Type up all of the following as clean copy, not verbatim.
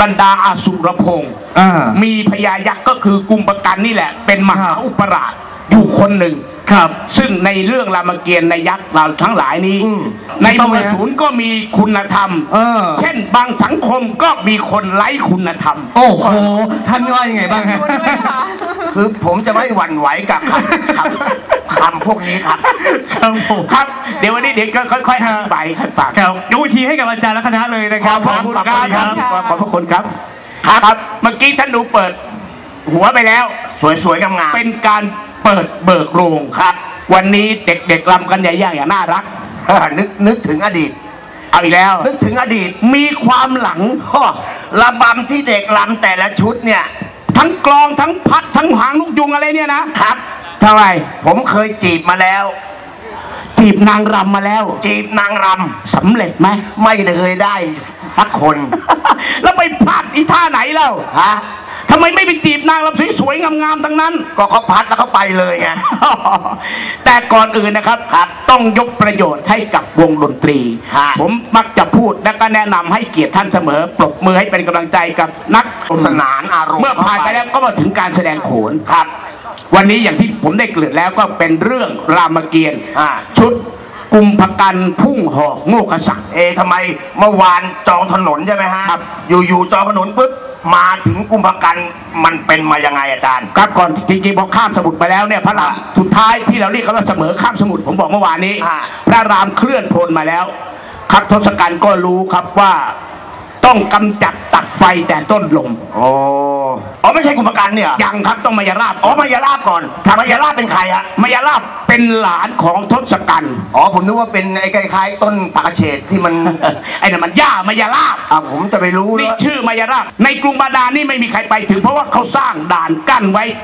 บรรดาอสุรพงศ์มีพญายักษ์ก็คือกุมภกันนี่แหละเป็นมหาอุปราชอยู่คนหนึ่งครับซึ่งในเรื่องรามเกียรติ์ในยักษ์เราทั้งหลายนี้ในหมู่ศูนย์ก็มีคุณธรรมเช่นบางสังคมก็มีคนไร้คุณธรรมโอ้โหท่านว่ายังไงบ้างฮะคือผมจะไม่หวั่นไหวกับคำพวกนี้ครับครับเดี๋ยววันนี้เด็กก็ค่อยๆอธิบายให้ฟังครับยกวิธีให้กับอาจารย์และคณะเลยนะครับขอบคุณครับขอบพระคุณครับครับเมื่อกี้ท่านดูเปิดหัวไปแล้วสวยๆงามๆเป็นการเปิดเบิกโรงครับวันนี้เด็กๆรำกันใหญ่ๆอย่างน่ารักนึกถึงอดีตเอาอีกแล้วนึกถึงอดีตมีความหลังระบำที่เด็กรำแต่ละชุดเนี่ยทั้งกลองทั้งพัดทั้งหางลูกยุงอะไรเนี่ยนะครับเท่าไหร่ผมเคยจีบมาแล้วจีบนางรำมาแล้วจีบนางรำสำเร็จไหมไม่เคยได้สักคนแล้วไปพลาดอีท่าไหนแล้วฮะทำไมไม่ไปจีบนางรำสวยๆงามๆทั้งนั้นก็เขาพัดแล้วเขาไปเลยไงแต่ก่อนอื่นนะครับต้องยกประโยชน์ให้กับวงดนตรีผมมักจะพูดและก็แนะนำให้เกียรติท่านเสมอปรบมือให้เป็นกำลังใจกับนักสนานอารมณ์เมื่อผ่านไปแล้วก็มาถึงการแสดงโขนครับวันนี้อย่างที่ผมได้เกริ่นแล้วก็เป็นเรื่องรามเกียรติ์ชุดกุมภกันพุ่งหอกโมกษักทำไมเมื่อวานจองถนนใช่ไหมฮะอยู่จองถนนปุ๊บมาถึงกุมภกันมันเป็นมายังไงอาจารย์ครับก่อนจริงๆพอข้ามสมุทรไปแล้วเนี่ยพระรามสุดท้ายที่เราเรียกกันว่าเสมอข้ามสมุทรผมบอกเมื่อวานนี้พระรามเคลื่อนพลมาแล้วครับทศกัณฐ์ก็รู้ครับว่าต้องกำจัดตัดไฟแต่ต้นลมไม่ใช่กุมภกันเนี่ยยังครับต้องมายาลาบมายาลาบก่อนมายาลาบเป็นใครอะมายาลาบเป็นหลานของทศกัณฐ์ผมนึกว่าเป็นไอ้คล้ายๆต้นผักเฉดที่มันไอ้นั่นมันย่ามายาลาบผมจะไปรู้นี่ชื่อมายาลาบในกรุงบาดาลนี่ไม่มีใครไปถึงเพราะว่าเขาสร้างด่านกั้นไว้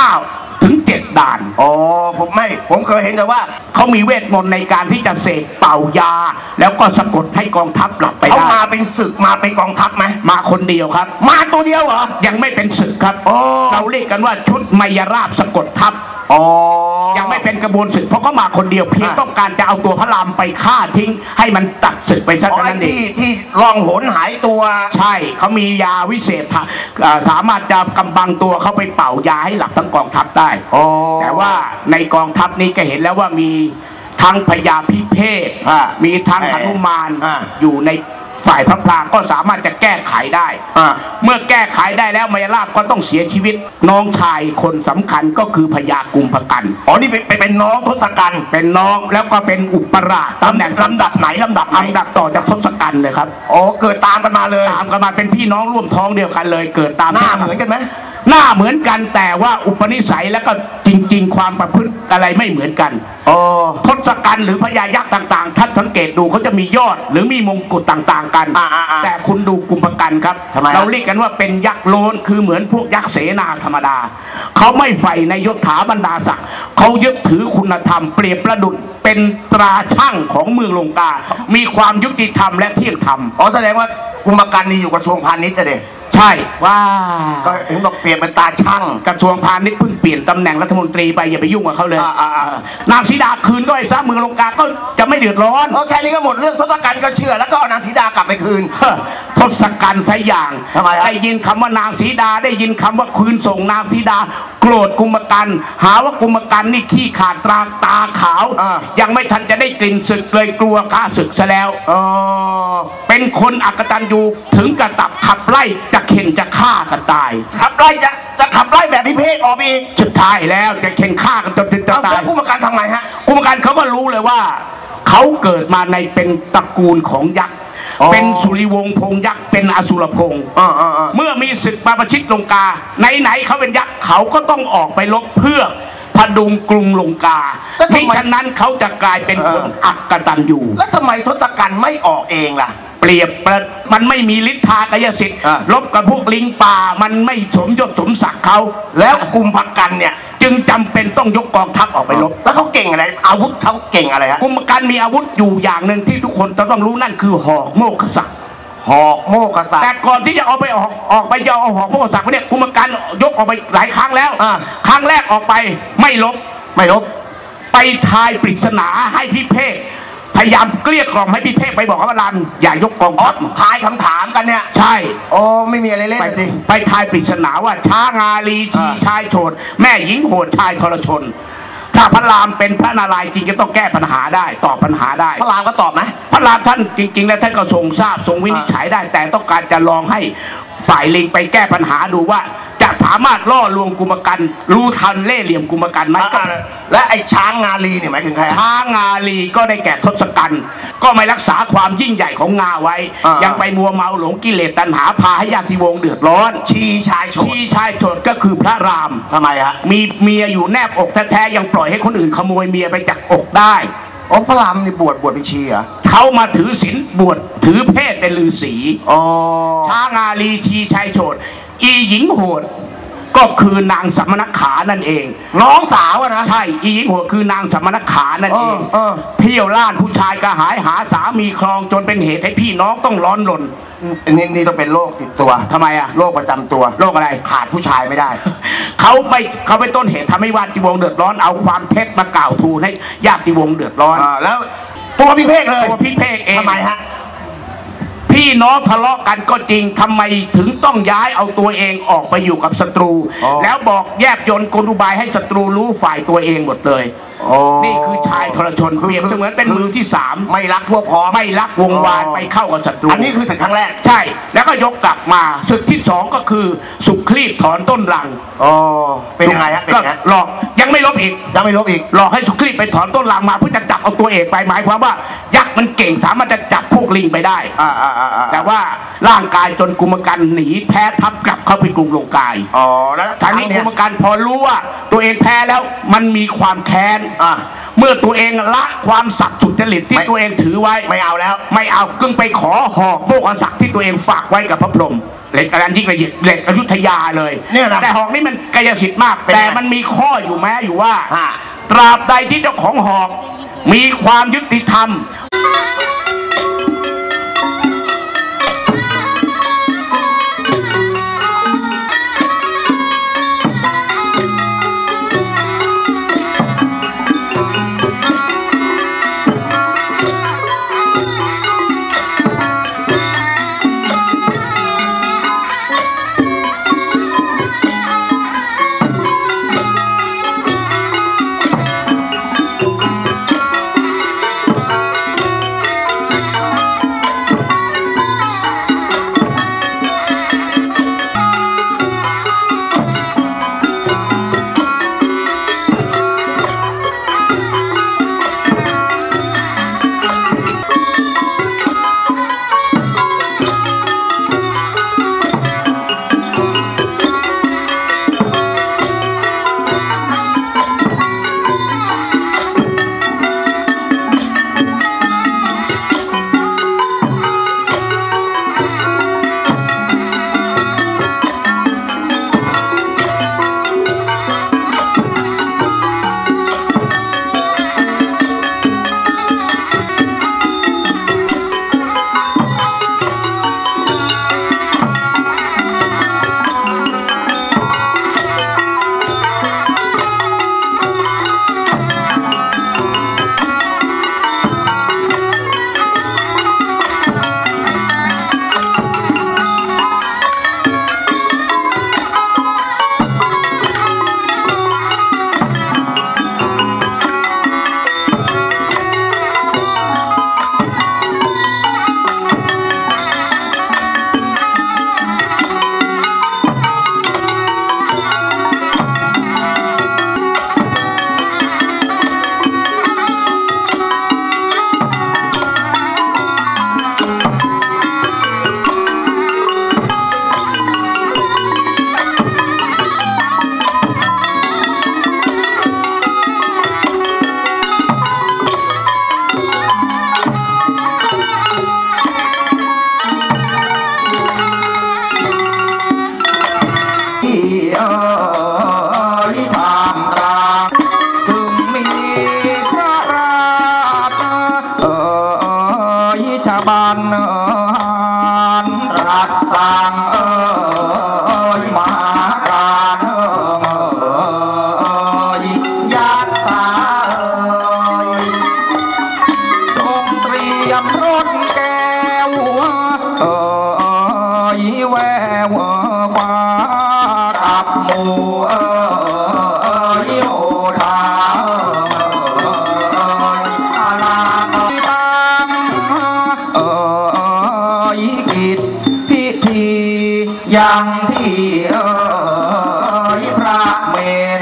5 ถึง 7 ด่านผมเคยเห็นแต่ว่าเขามีเวทมนต์ในการที่จะเสกเป่ายาแล้วก็สะกดให้กองทัพหลับไปได้เขามาเป็นศึกมาเป็นกองทัพไหมมาคนเดียวครับมาตัวเดียวเหรอยังไม่เป็นศึกครับเราเรียกกันว่าชุดมายาราบสะกดทัพยังไม่เป็นกระบวนศึกเพราะเขามาคนเดียวเพียงต้องการจะเอาตัวพระรามไปฆ่าทิ้งให้มันตัดศึกไปซะนั้นเองที่รองหนหายตัวใช่เขามียาวิเศษสามารถจะกำบังตัวเขาไปเป่ายาให้หลับทั้งกองทัพได้แต่ว่าในกองทัพนี้ก็เห็นแล้วว่ามีทั้งพญาพิเภกมีทั้งหนุมานอยู่ในฝ่ายพระพลาก็สามารถจะแก้ไขได้เมื่อแก้ไขได้แล้วมายาลาบก็ต้องเสียชีวิตน้องชายคนสำคัญก็คือพญากุมภกันนี่เป็นน้องทศกัณฐ์เป็นน้องแล้วก็เป็นอุปราชตำแหน่งลำดับไหนลำดับต่อจากทศกัณฐ์เลยครับเกิดตามกันมาเลยตามกันมาเป็นพี่น้องร่วมท้องเดียวกันเลยเกิดตามหน้าเหมือนกันไหมหน้าเหมือนกันแต่ว่าอุปนิสัยแล้วก็จริงๆความประพฤติอะไรไม่เหมือนกันทศกัณฐ์หรือพญายักษ์ต่างๆท่านสังเกตดูเขาจะมียอดหรือมีมงกุฎต่างๆกันแต่คุณดูกุมภกันครับเราเรียกกันว่าเป็นยักษ์โลนคือเหมือนพวกยักษ์เสนาธรรมดาเขาไม่ใฝ่ในยศถาบรรดาศักดิ์เขายึดถือคุณธรรมเปรียบประดุจเป็นตราช่างของเมืองลงกามีความยุติธรรมและเที่ยงธรรมแสดงว่ากุมภกันนี่อยู่กระทรวงพาณิชย์เลยใช่ว่าก็ถึงบอกเปลี่ยนเป็นตาช่างกระทรวงพาณิชย์เพิ่งเปลี่ยนตำแหน่งรัฐมนตรีไปอย่าไปยุ่งกับเขาเลยนางสีดาคืนก็ไอ้ซะเมืองลงกาก็จะไม่เดือดร้อนแค่นี้ก็หมดเรื่องทศกัณฐ์ก็เชื่อแล้วก็เอานางสีดากลับไปคืนทศกัณฐ์ซะอย่างได้ยินคำว่านางสีดาได้ยินคำว่าคืนส่งนางสีดาโกรธกุมภกันหาว่ากุมภกันนี่ขี้ขาดตาขาวยังไม่ทันจะได้กลิ่นศึกเลยกลัวข้าศึกซะแล้วเป็นคนอักตันยูถึงกระตับขับไล่จะเข็นจะฆ่ากันตายขับไล่จะขับไล่แบบพิเภกออกอีกสุดท้ายแล้วจะเข็นฆ่ากันจนจะตายกุมภกันทำไงฮะกุมภกันเขาก็รู้เลยว่าเขาเกิดมาในเป็นตระกูลของยักษ์เป็นสุริวงศ์พงยักษ์เป็นอสุรพงศ์เมื่อมีศึกมาประชิดลงกาไหนเขาเป็นยักษ์เขาก็ต้องออกไปรบเพื่อพดุงกรุงลงกาที่ฉะนั้นเขาจะกลายเป็นคนอักตันยูแล้วทำไมทศกัณฐ์ไม่ออกเองล่ะเปรียบมันไม่มีฤทธากายสิทธิ์ลบกับพวกลิงป่ามันไม่สมยศสมศักดิ์เขาแล้วกุมภกันเนี่ยจึงจำเป็นต้องยกกองทัพออกไปรบแล้วเขาเก่งอะไรอาวุธเขาเก่งอะไรฮะกุมภกันมีอาวุธอยู่อย่างหนึ่งที่ทุกคนต้องรู้นั่นคือหอกโมฆะหอกโมฆะแต่ก่อนที่จะเอาไปออกไปจะเอาหอกโมฆะเนี่ยกุมภกันยกออกไปหลายครั้งแล้วครั้งแรกออกไปไม่ลบไปทายปริศนาให้พิเภกพยายามเกลี้ยกล่อมให้พี่เพ่งไปบอกพระรามอย่ายกกองทัพทายคำถามกันเนี่ยใช่โอ้ไม่มีอะไรเล่นสิไปทายปริศนาว่าช้างาลีชีชายโฉดแม่หญิงโหดชายทรชนถ้าพระรามเป็นพระนารายณ์จริงจะต้องแก้ปัญหาได้ตอบปัญหาได้พระรามก็ตอบไหมพระรามท่านจริงๆแล้วท่านก็ทรงทราบทรงวินิจฉัยได้แต่ต้องการจะลองให้ฝ่ายลิงไปแก้ปัญหาดูว่าจะสามารถล่อลวงกุมกันรู้ทันเล่ห์เหลี่ยมกุมกันไหมและไอ้ช้างงาลีเนี่ยหมายถึงใครช้างงาลีก็ได้แก่ทศกัณฐ์ก็ไม่รักษาความยิ่งใหญ่ของงาไว้ยังไปมัวเมาหลงกิเลสตัณหาพาให้ญาติวงศ์เดือดร้อนชีชายโฉดก็คือพระรามทำไมฮะมีเมียอยู่แนบอกแท้ๆยังปล่อยให้คนอื่นขโมยเมียไปจากอกได้อ๋อพระรามนี่บวชเป็นชีเหรอเขามาถือศีลบวชถือเพศเป็นฤาษีช้างาลีชีชายโฉดอีหญิงโหดก็คือนางสัมมณขานั่นเองน้องสาวนะใช่อีหญิงโหดคือนางสัมมณขานั่นเองเที่ยวล่านผู้ชายกระหายหาสามีครองจนเป็นเหตุให้พี่น้องต้องร้อนรนนี่ต้องเป็นโรคติดตัวทำไมอะโรคประจำตัวโรคอะไรขาดผู้ชายไม่ได้เขาเป็นต้นเหตุทำให้ญาติวงศ์เดือดร้อนเอาความเท็จมากล่าวทูลให้ญาติวงศ์เดือดร้อนแล้วตัวพี่เพ่งเลยตัวพี่เพ่งเองทำไมฮะพี่น้องทะเลาะกันก็จริงทำไมถึงต้องย้ายเอาตัวเองออกไปอยู่กับศัตรูแล้วบอกแยบยลกลอุบายให้ศัตรูรู้ฝ่ายตัวเองหมดเลยนี่คือชายทรชนเปรียบเสมือนเป็นมือที่3 ไม่รักพวกพ้องไม่รักวงวานไปเข้ากับศัตรูอันนี้คือศึกครั้งแรกใช่แล้วก็ยกกลับมาศึกที่2ก็คือสุคลีปถอนต้นรังเป็นยังไงฮะก็หลอกยังไม่ลบอีกหลอกให้สุคลีปไปถอนต้นรังมาเพื่อจะจับเอาตัวเอกไปหมายความว่ายักษ์มันเก่งสามารถจะจับพวกลิงไปได้แต่ว่าร่างกายจนกุมกันหนีแพ้ทับกลับเข้าไปกรุงลงกายแล้วทางนี้กุมกันพอรู้ว่าตัวเองแพ้แล้วมันมีความแค้นเมื่อตัวเองละความศักดิ์สุจริตที่ตัวเองถือไว้ไม่เอาแล้วไม่เอากึ่งไปขอหอกโภคศักดิ์ที่ตัวเองฝากไว้กับพระพรหมเหล็กอันที่ละเอียดเหล็กอยุธยาเลยแต่หอกนี่มันกายสิทธิ์มากแต่มันมีข้ออยู่แม้อยู่ว่าตราบใดที่เจ้าของหอกมีความยุติธรรมจงอย่างที่พระเมน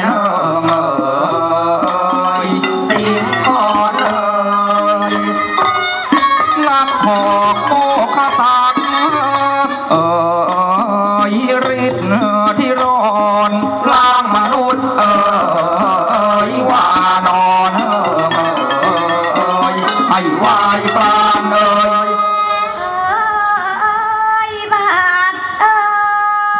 สิงห์ก่อนรับหอกโมฆะสักฤทธิ์ที่ร้อนล้างมนุษย์ว่านอนให้วายปราณบาท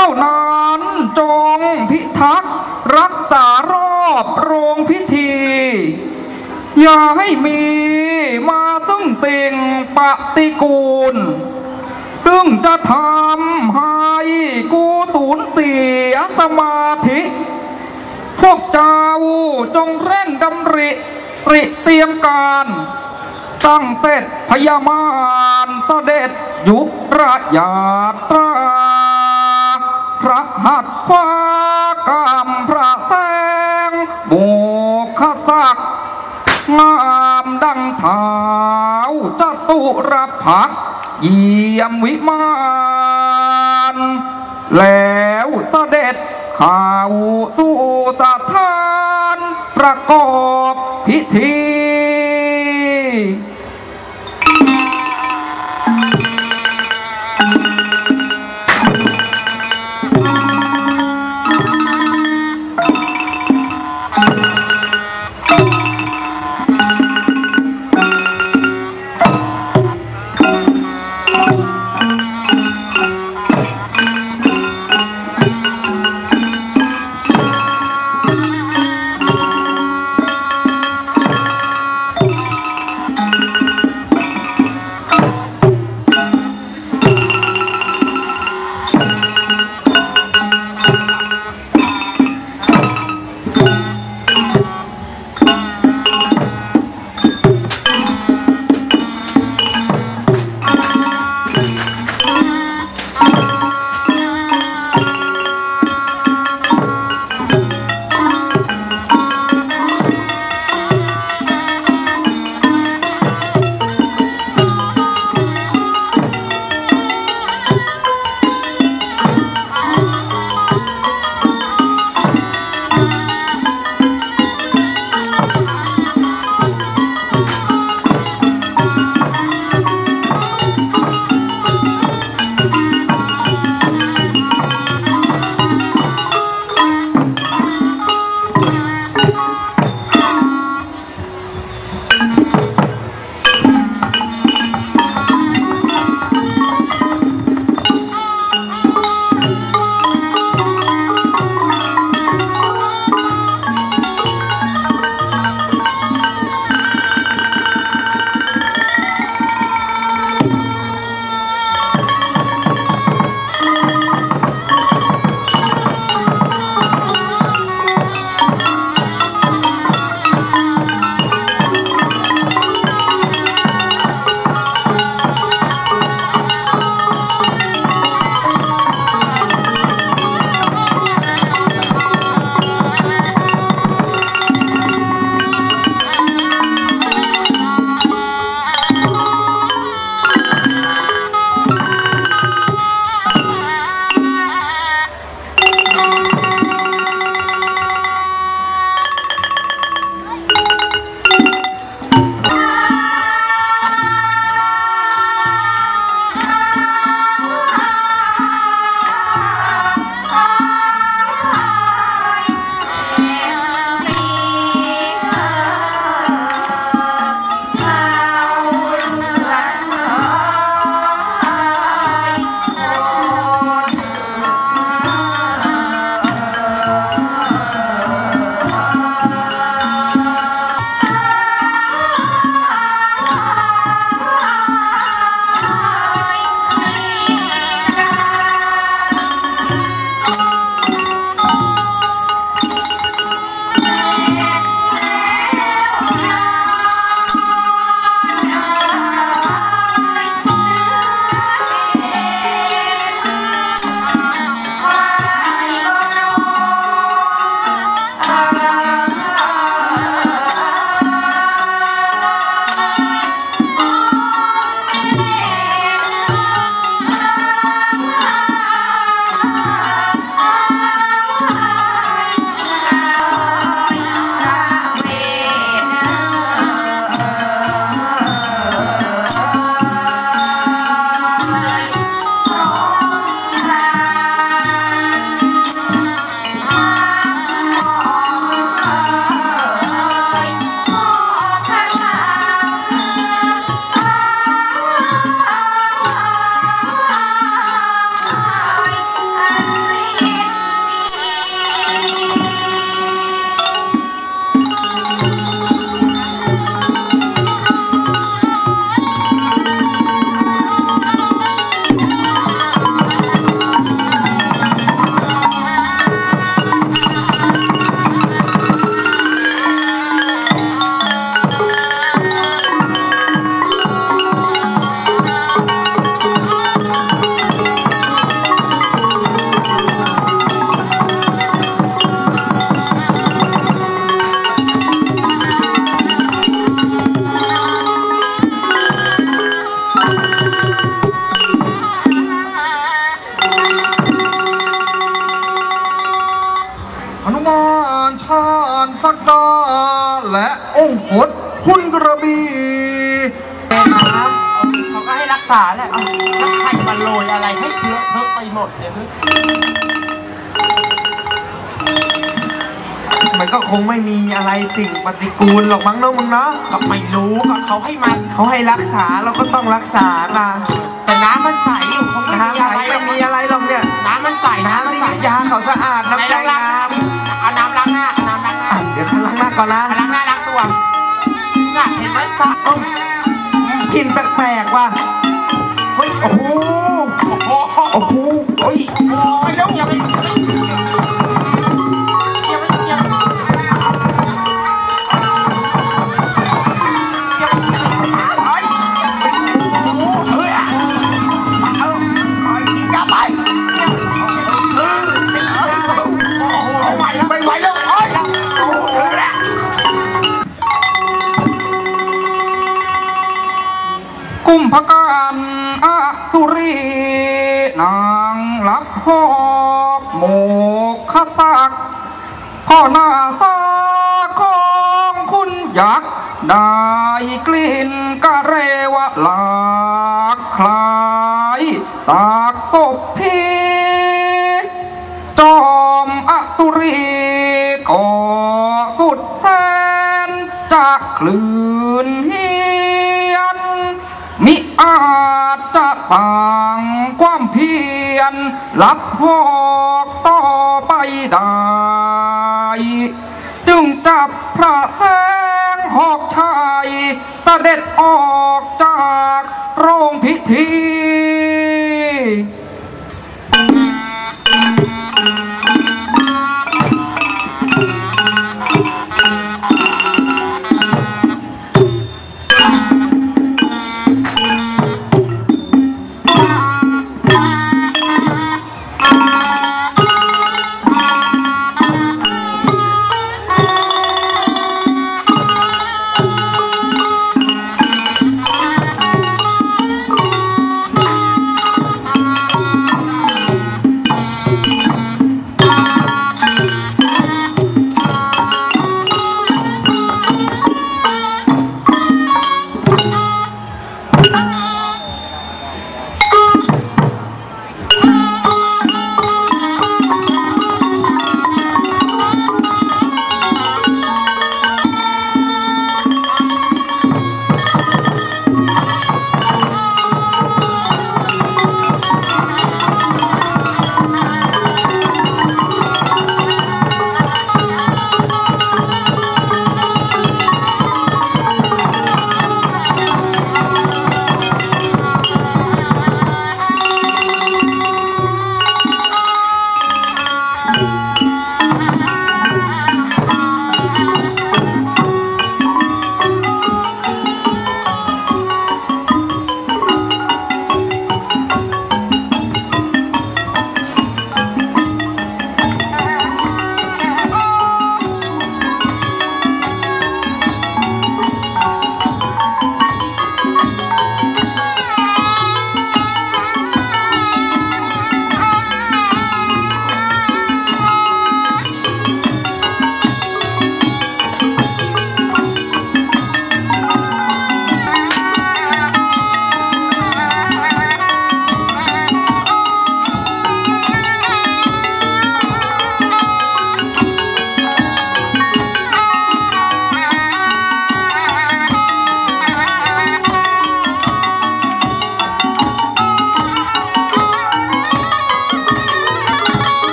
จ้านั้นจงพิทักษ์รักษารอบโรงพิธี อย่าให้มีมาซึ่งสิ่งปฏิกูล ซึ่งจะทำให้กูสูญเสียสมาธิ พวกเจ้าจงเร่งดำริตริเตรียมการสร้างเสร็จพญามารเสด็จยุระยาตราพระหัตถ์คว้ากำพระแสงโมฆะศักดิ์งามดังเท้าจตุรพักษ์เยี่ยมวิมานแล้วเสด็จเข้าสู่สถานประกอบพิธีศักดาและองค์ขดคุณกระบี่เขาก็ให้รักษาแหละแล้วใครมาโรยอะไรให้เทอะไปหมดเนี่ยมันก็คงไม่มีอะไรสิ่งปฏิกูลหรอกมั้งเนาะมึงเนาะเราไม่รู้ก็เขาให้มันเขาให้รักษาเราก็ต้องรักษานะแต่น้ำมันใสอยู่คงไม่มีน้ำใสอะไรไม่มีอะไรหรอกเนี่ยน้ำมันใสน้ำที่อยุธยาเขาสะอาดน้ำใจงามเอาน้ำล้างหน้าเอาน้ำล้างหน้าเดี๋ยวข้างล้างหน้าก่อนนะล้างหน้าล้างตัวน่ะเห็นไหมสะกลิ่นแปลกๆว่ะเฮ้ยโอ้โหโอ้โหโอ้ยโอ้ยแล้วอย่าไปกุมภกันอสุรีนางรับหอบโมกขศักดิ์พ่อหน้าซาของคุณยักษ์ได้กลิ่นกะเรวะหลากคลายสากศพพี่จอมอสุรีก็สุดแสนจากคลื่นเฮียนมิอาจจะต่างความเพียรรับหอกต่อไปได้จึงจับพระแสงหอกชัยเสด็จออกจากโรงพิธี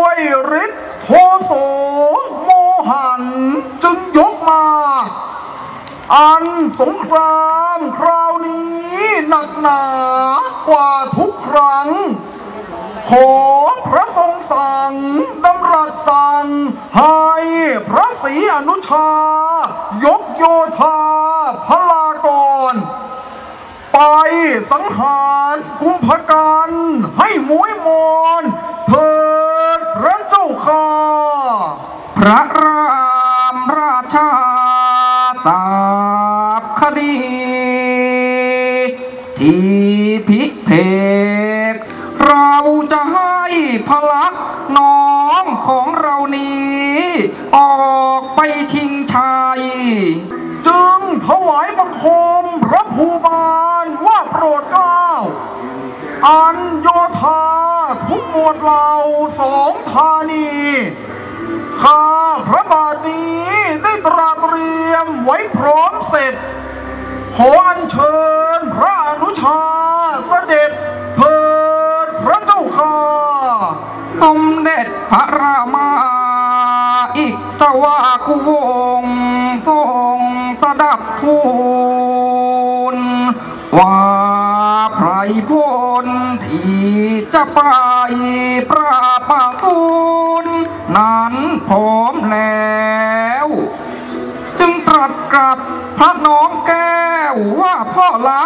ด้วยฤทธิ์โทโสโมหันจึงยกมาอันสงครามคราวนี้หนักหนากว่าทุกครั้งขอพระทรงสั่งดำรัสสั่งให้พระศรีอนุชายกโยธาพลากรไปสังหารกุมภกันให้ม้วยมนเถิดพระเจ้าค่ะพระรามราชาสาบคดีที่พิเภกเราจะให้พลักน้องของเรานี้ออกไปชิงชัยจึงถวายบังคมพระภูบาลว่าโปรดเกล้าอันโยธาทุกหมวดเหล่าสองธานีข้าพระบาทนี้ได้ตราเตรียมไว้พร้อมเสร็จขออัญเชิญพระอนุชาเสด็จเถิดพระเจ้าค่ะสมเด็จพระรามาอิสวากุวงศ์ทรงสดับทูลว่าไพรพลที่จะไปปราบอสูรนั้นพร้อมแล้วจึงตรัสกับพระน้องแก้วว่าพ่อรัก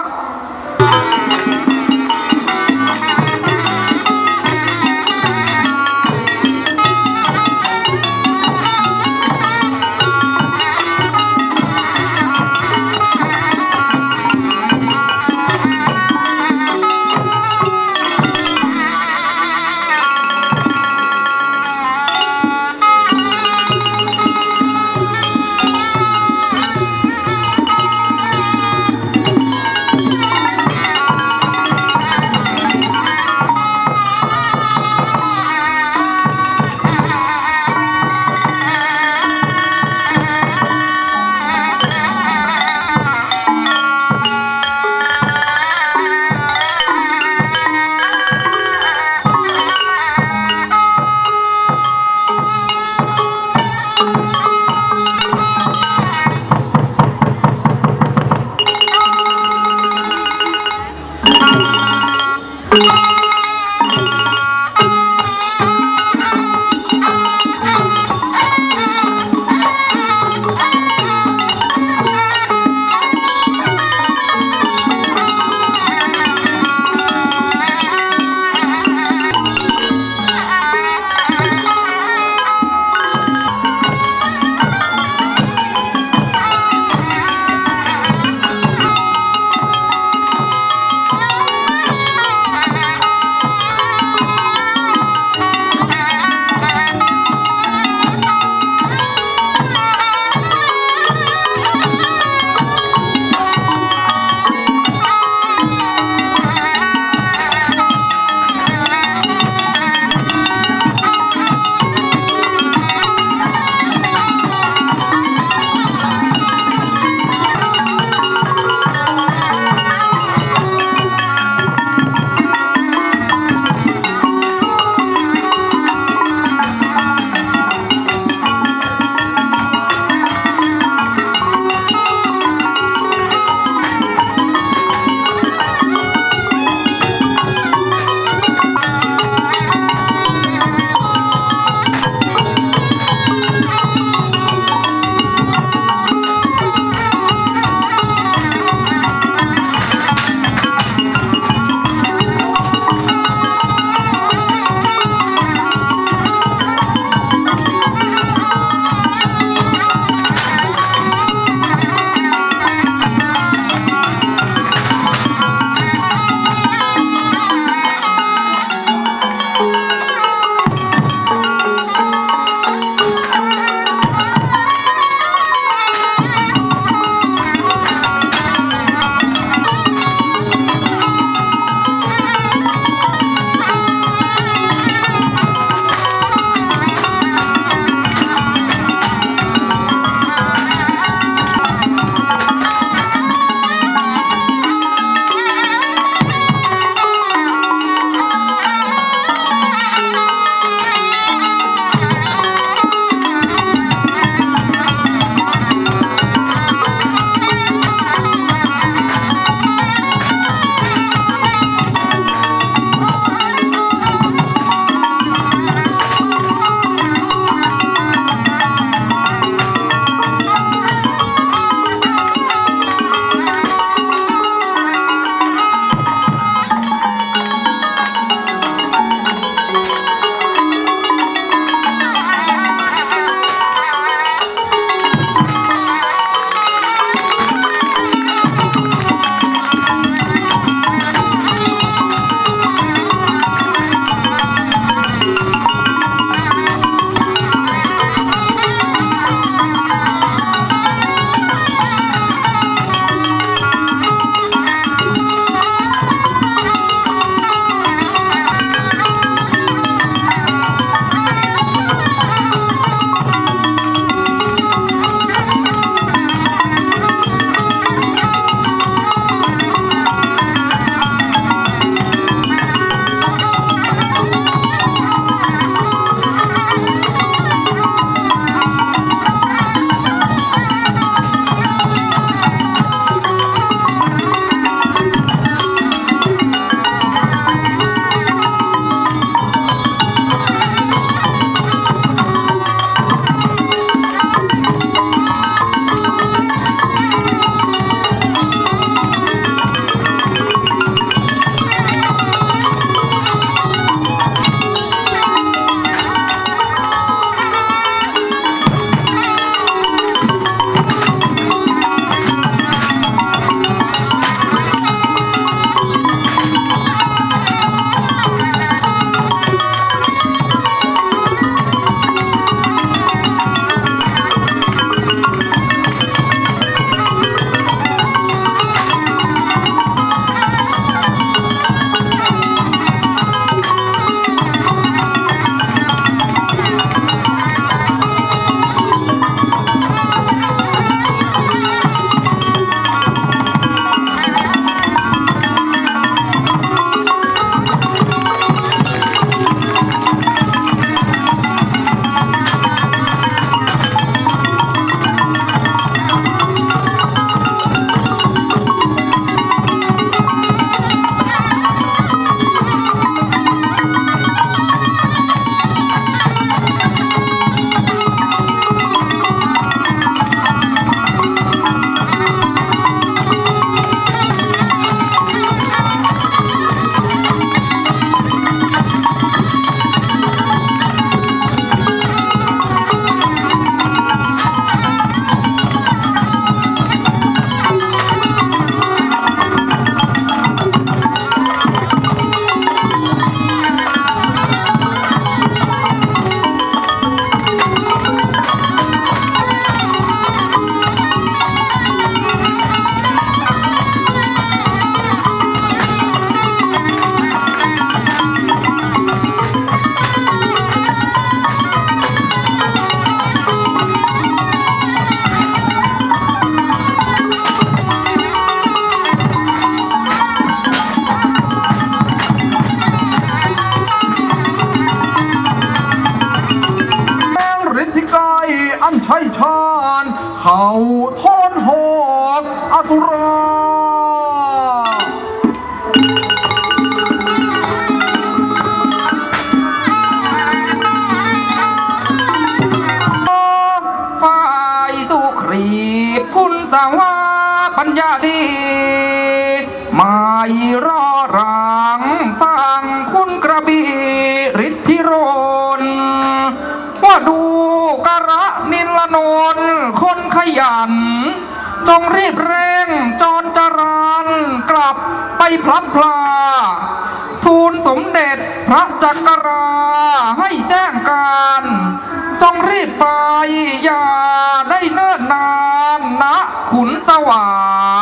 นนคนขยันจงรีบเร่งจรจรันกลับไปพลับพลาทูลสมเด็จพระจักราให้แจ้งการจงรีบไปอย่าได้เนิ่นนานณขุนสวา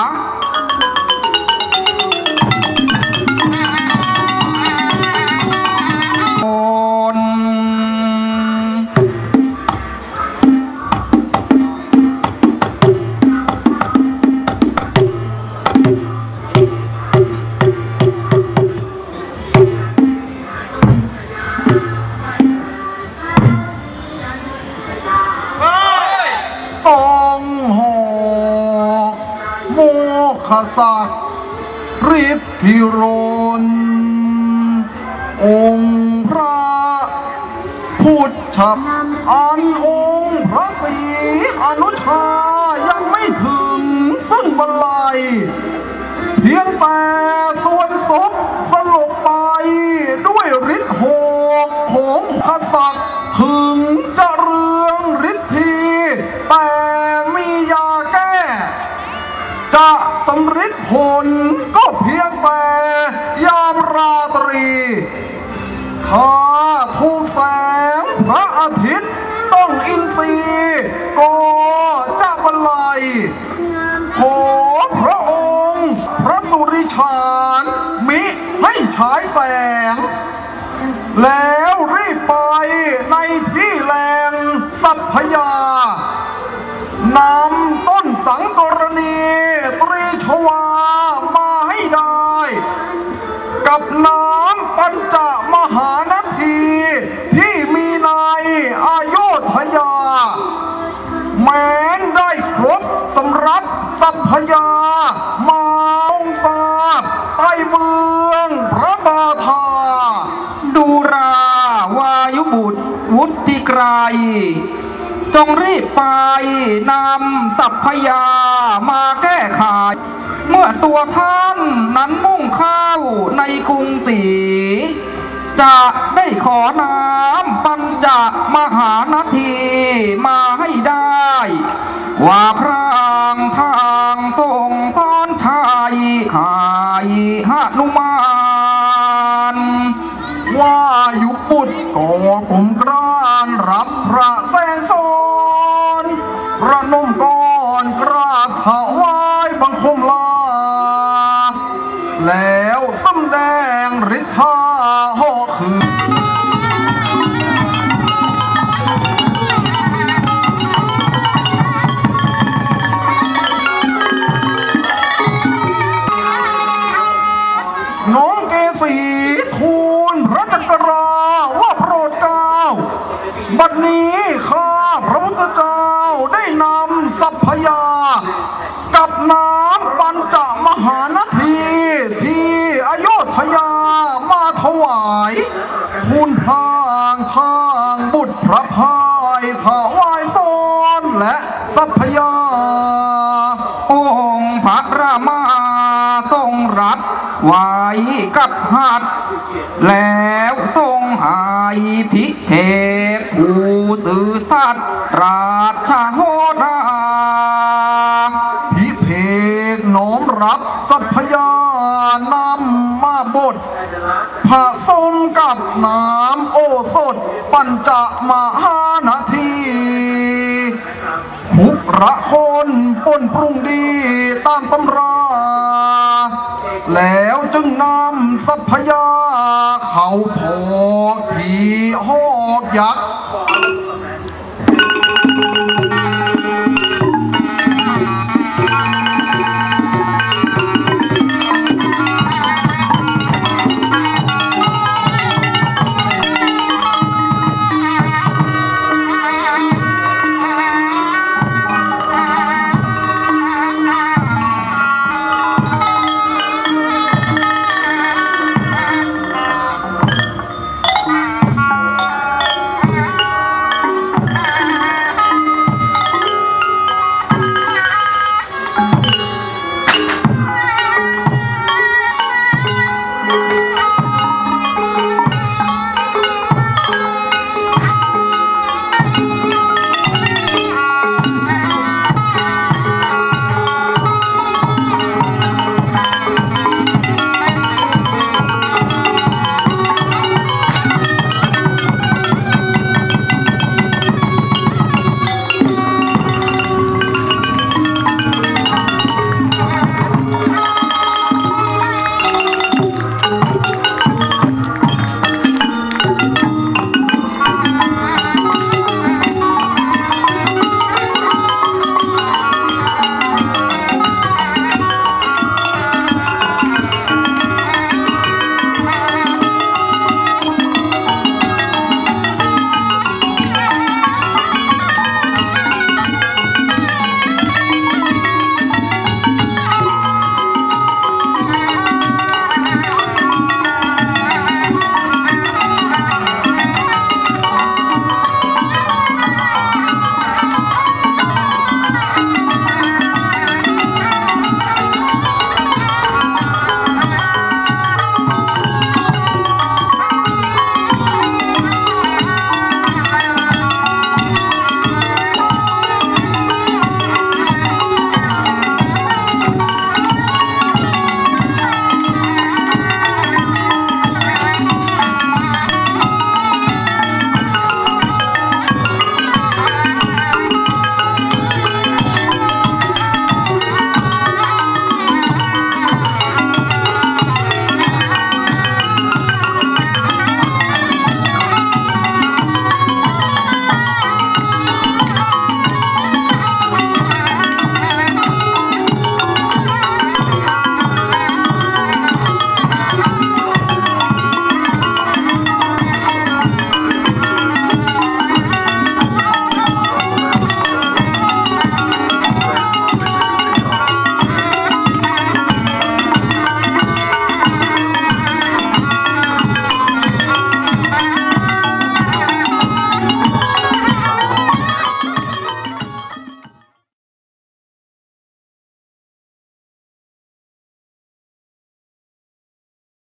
ขศักดิ์ฤทธิรนองค์พระพุทธอันองค์พระศรีอนุชายังไม่ถึงซึ่งบรรลัยเพียงแต่ส่วนศพสลบไปด้วยฤทธิ์โหกของขศักดิ์ถึงจะเรืองฤทธีแต่มียาแก้จะสำฤทธิ์ผลก็เพียงแต่ยามราตรีถ้าถูกแสงพระอาทิตย์ต้องอินทรีย์ก็จะบรรลัยขอพระองค์พระสุริชานมิให้ฉายแสงแล้วรีบไปในที่แลงสัพพยานำต้นสังกรณีตรีชวามาให้ได้กับน้ำปัญจมหานาทีที่มีในอโยธยาแม้นได้ครบสำรับสัพพยามาองศาใต้เมืองพระบาทาดูราวายุบุตรวุฒิไกรจงรีบไปนำสัพพยามาแก้ไขเมื่อตัวท่านนั้นมุ่งเข้าในกรุงศรีจะได้ขอน้ำปัญจมหานาทีมาให้ได้ว่าพระทางทรงซ้อนชัยหายหนุมานว่ายุบุตรก่อกลุ่มกรานรับพระแสงสอนประนมก่อนกราบถวายบังคมลาแล้วสำแดงฤทธาหอคืนน้องเกษีทูลพระจักราว่าโปรดเกล้าบัดนี้ข้าพระพุทธเจ้าได้นำสัพพยากับน้ำปัญจมหานาทีที่อโยธยามาถวายทูลพางทางบุตรพระพายถวายสอนและสัพพยาองค์พระรามาทรงรับไว้กับหัตถ์แล้วทรงหายพิเภกผู้สื่อสัตย์ราชโหราพิเภกน้อมรับสัพพยานำมาบทผสมกับน้ำโอสถปัญจมหานาทีหุกระคนปนปรุงดีตามตำราแล้วจึงนำสัพพยาเขาพอกที่หอกยักษ์